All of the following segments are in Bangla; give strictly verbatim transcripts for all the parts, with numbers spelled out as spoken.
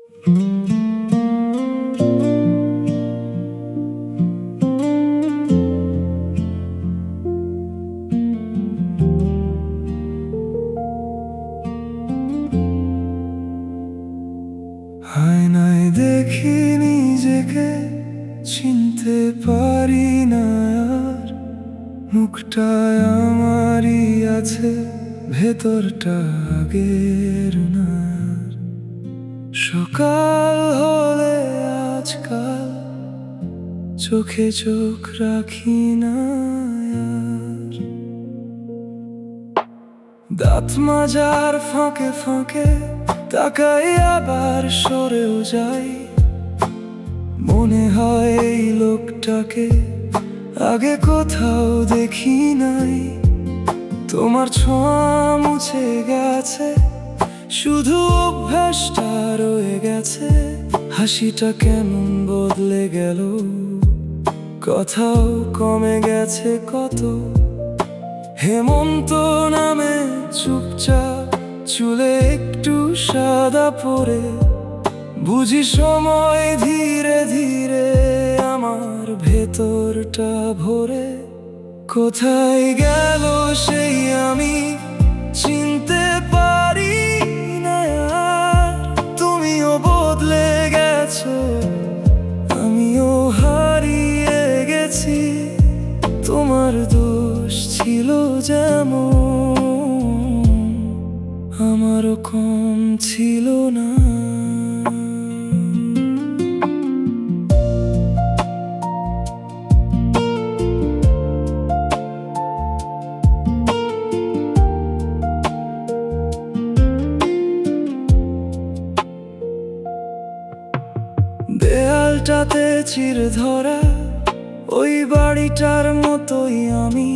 আয়নায় দেখি নিজেকে, চিনতে পারি না আর। মুখটায় আমারই আছে, ভেতরটা আগের না। সকাল হলে আজকাল চোখে চোখ রাখি না আর। দাঁত মাজার ফাঁকে ফাঁকে তাকাই, আবার সরেও যাই। মনে হয় এই লোকটাকে আগে কোথাও দেখি নাই। তোমার ছোঁয়া মুছে গেছে, শুধু অভ্যাসটা রয়ে গেছে। হাসিটা কেমন বদলে গেল, কথাও কমে গেছে কত। হেমন্ত নামে চুপচাপ, চুলে একটু সাদা পরে। বুঝি সময় ধীরে ধীরে আমার ভেতরটা ভরে। কোথায় গেল সেই আমি, চিনতে পারি না আর। তুমিও বদলে গেছো, আমিও হারিয়ে গেছি। তোমার দোষ ছিল যেমন, আমারও কম ছিল না। দেয়ালটাতে চির ধরা ওই বাড়িটার মতোই আমি।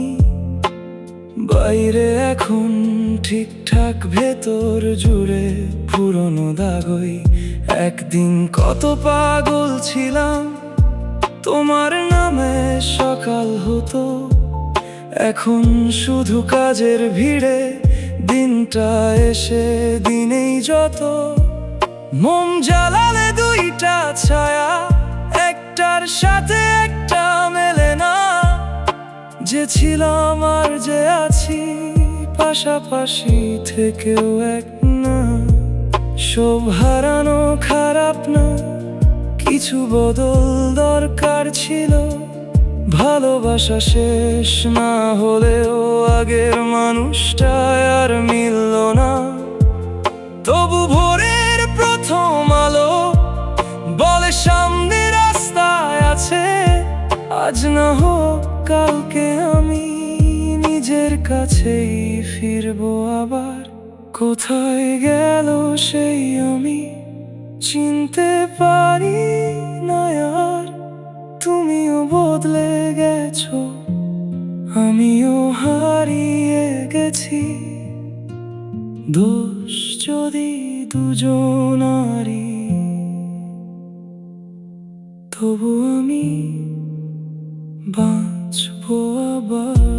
বাইরে এখন ঠিকঠাক, ভেতর জুড়ে পুরনো দাগই। একদিন কত পাগল ছিলাম, তোমার নামে সকাল হতো। এখন শুধু কাজের ভিড়ে দিনটা এসে দিনেই যত। মোম জ্বালালে দুইটা ছায়া, একটার সাথে একটা মেলে না। যে ছিলাম আর যে আছি, পাশাপাশি থেকেও এক না। সব হারানো খারাপ না, কিছু বদল দরকার ছিল। ভালোবাসা শেষ না হলেও আগের মানুষটা আর মিলল না। তবু ভোরের প্রথম আলো বলে সামনে রাস্তায় আছে। আজ না হোক কালকে আমি নিজের কাছেই ফিরবো আবার। কোথায় গেল সেই আমি, চিনতে পারি না আর। তুমিও বদলে গেছো, আমিও হারিয়ে গেছি। দোষ যদি দুজনারই, তবু আমি বাঁচবো আবার।